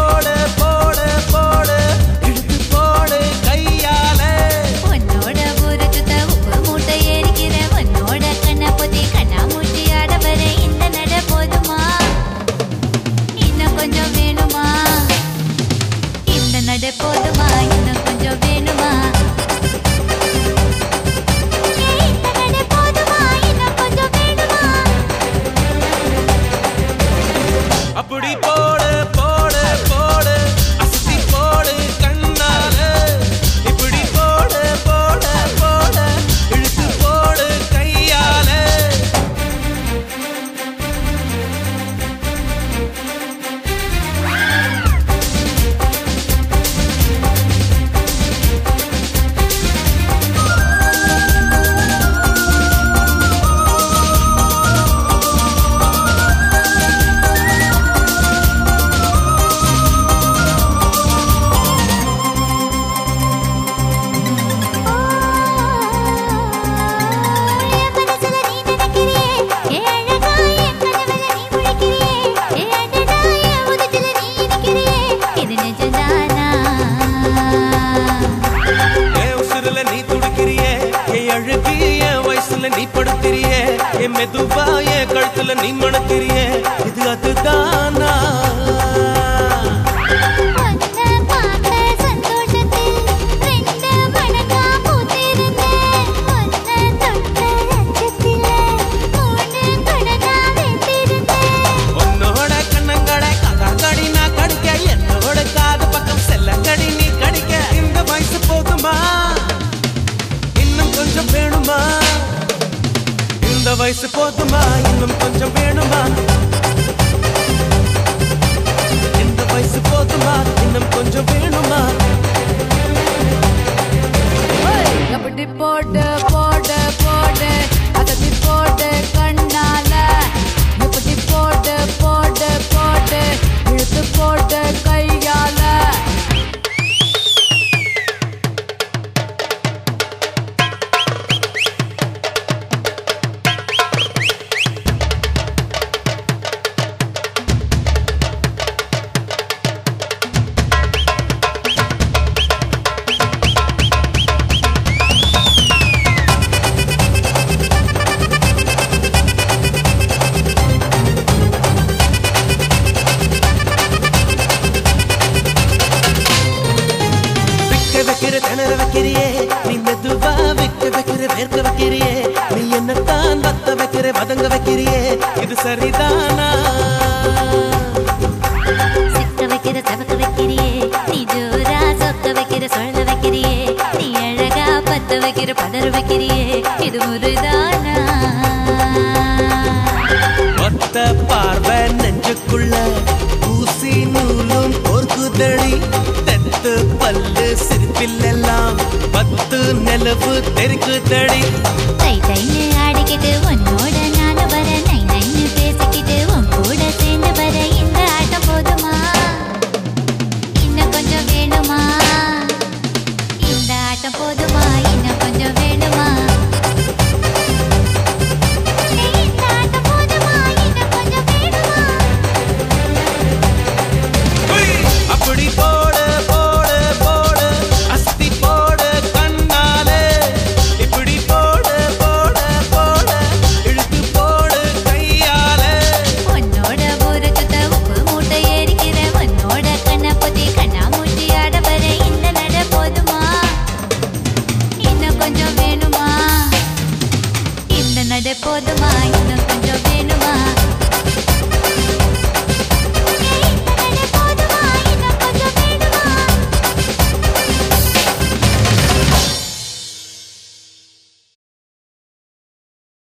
போடு போடு போடு இழுத்து போடு கையால உன்னோட ஊரு சுத்த உப்பு மூட்டை ஏறிக்கிற உன்னோட கண்ண பொத்தி கண்ணா மூட்டி ஆட வர இந்த நட போதுமா இன்னும் கொஞ்சம் வேணுமா இந்த நட போதுமா இன்னும் கொஞ்சம் வேணுமா அப்படி போடு போடு போடு அசத்தி போடு கண்ணால இப்படி போடு போடு போடு இழுத்து போடு கையால நீ படுத்திரியே என் மெதுவா என் கழுத்துல நீ மணத்திரியே இது அதுதானா உன்னோட கண்ணங்களை கதாங்கடி நான் கடிக்க என்னோட காது பக்கம் செல்லங்கடி நீ கடிக்க இந்த வயசு போதுமா இன்னும் கொஞ்சம் வேணுமா இந்த வயசு போதுமா இன்னும் கொஞ்சம் வேணுமா இந்த வயசு போதுமா இன்னும் கொஞ்சம் வேணுமா அப்படி போடு போடு போடு அதட்டி போடு கண்ணால இப்படி போடு போடு போடு இழுத்து போடு கையால திணற வைக்கிறியே நீ மெதுவா விக்க வைக்கிற வேர்க்க வைக்கிறியே நீ என்னத்தான் வத்த வைக்கிற வதங்க வைக்கிறியே இது சரிதானா சிக்க வைக்கிற சவக்க வைக்கிறியே நீ ஜோரா சொக்க வைக்கிற சொல்ல வைக்கிறியே நீ அழகா பத்த வைக்கிற பதற வைக்கிறியே இது முருதானா ஒத்த பார்வை நெஞ்சுக்குள்ள ஊசி நூலும் பொறுக்குதடி தெத்து பல்லு சிரிப்பில் எல்லாம் பத்து நிலவு தெரிக்குதடி தை தை